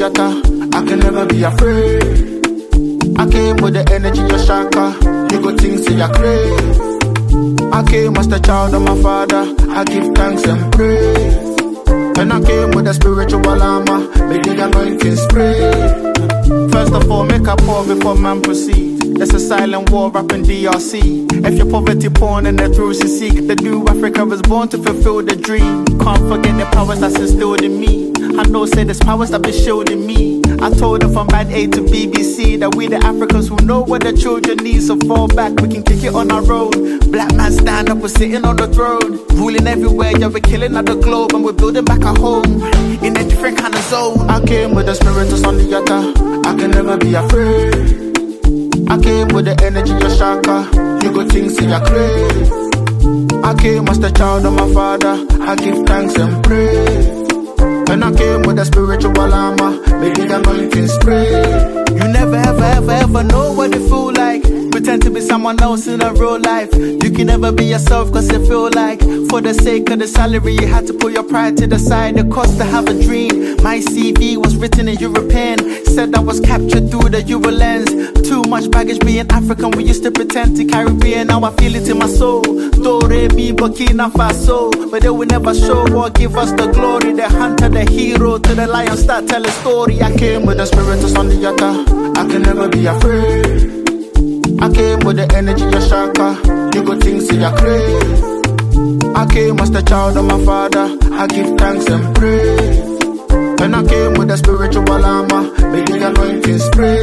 yatta. I can never be afraid. I came with the energy of Shaka. You go think say you're crazy. I came as the child of my father. I give thanks and praise. And I came with a spiritual armor. Make the anointing spray. First of all, make a pour before man proceed. There's a silent war up in DRC. If your poverty porn and the truth you seek, the new Africa was born to fulfill the dream. Can't forget the powers that's instilled in me. I know say there's powers that been showed in me. I told them from Band A to BBC that we the Africans who know what the children need. So fall back, we can kick it on our own. Black man stand up, we're sitting on the throne. Ruling everywhere, yeah, we're killing at the globe. And we're building back a home in a different kind of zone. I came with the spirit of Sunday Yatta. I can never be afraid. I came with the energy of Shaka. You go think say you're crazy. I came as the child of my father. I give thanks and praise. And I came with a spiritual armor. Make the anointing spray. You never ever know what it feel like. Pretend to be someone else in a real life. You can never be yourself cause you feel like for the sake of the salary you had to put your pride to the side. The cost to have a dream. My CV was written in European. Said I was captured through the Euro lens. Too much baggage being African. We used to pretend to Caribbean. Now I feel it in my soul. Do, re, mi, Burkina Faso. But they will never show or give us the glory. The hunter, the hero, to the lion start tell a story. I came with the spirit of Sunday Yatta. I can never be afraid. I came with the energy of Shaka. You go think say you're crazy. I came as the child of my father. I give thanks and praise. And I came with the spiritual armor. Make the anointing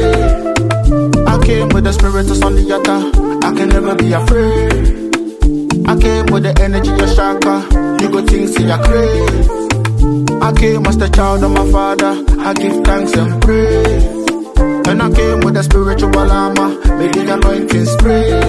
spray. I came with the spirit of Sunday Yatta. I can never be afraid. I came with the energy of Shaka. You go think say you're crazy. I came as the child of my father. I give thanks and praise. And I came with a spiritual armor. Make the anointing spray.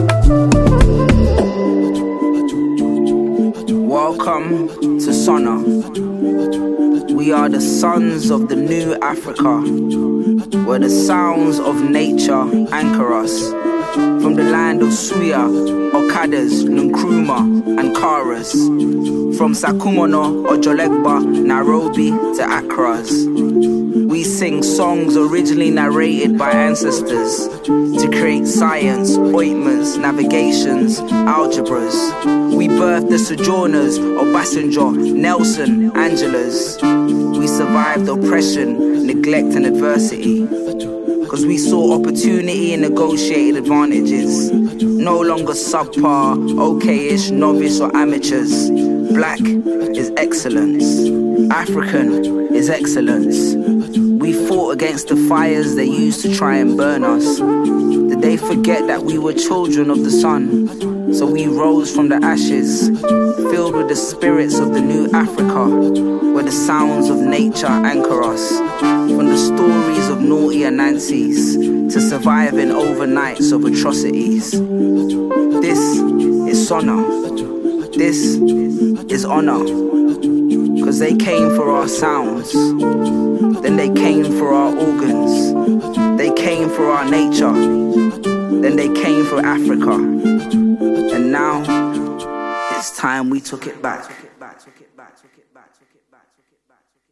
Welcome to Sona. We are the sons of the new Africa, where the sounds of nature anchor us. From the land of Suya, Okadas, Nkrumah, and Karas. From Sakumono, Ojolegba, Nairobi to Accra's. We sing songs originally narrated by ancestors to create science, ointments, navigations, algebras. We birthed the sojourners of Obasanjo, Nelson, Angelas. We survived oppression, neglect and adversity. Cause we saw opportunity and negotiated advantages. No longer subpar, okay-ish, novice or amateurs. Black is excellence. African is excellence. We fought against the fires they used to try and burn us. Did they forget that we were children of the sun? So we rose from the ashes, filled with the spirits of the new Africa, where the sounds of nature anchor us. From the stories of naughty and Nancy's to surviving overnights of atrocities. This is Sona. This is honor. Cause they came for our sounds. Then they came for our organs. They came for our nature. Then they came for Africa. And now, it's time we took it back.